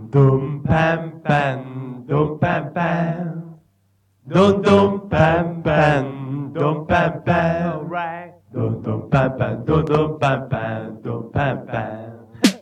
dum pam pam, dum pam pam, dum dum pam pam, dum pam pam, right? Dum dum pam pam, dum pam pam, dum pam pam.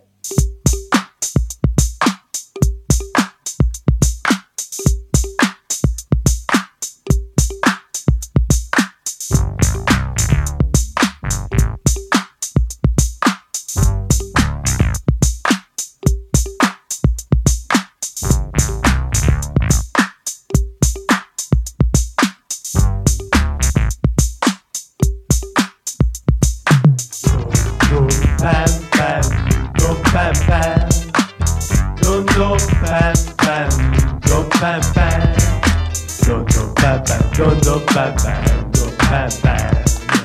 Pam pam, dum dum pam pam, dum pam pam, dum dum pam pam, dum dum pam pam, dum pam pam.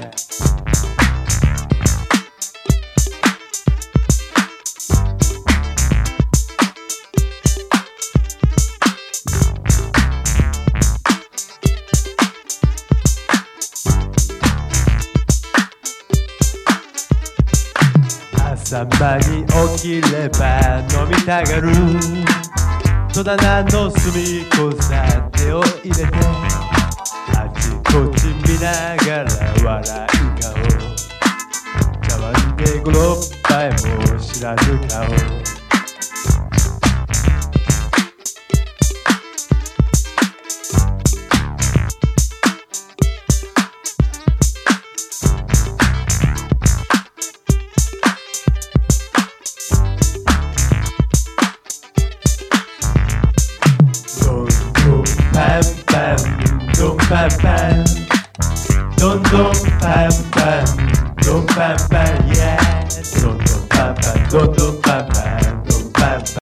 朝間に起きれば飲みたがる戸棚の隅っこさ手を入れてあちこち見ながら笑う顔茶碗で5、6杯も知らぬ顔Pam pam, dum pam pam, dum dum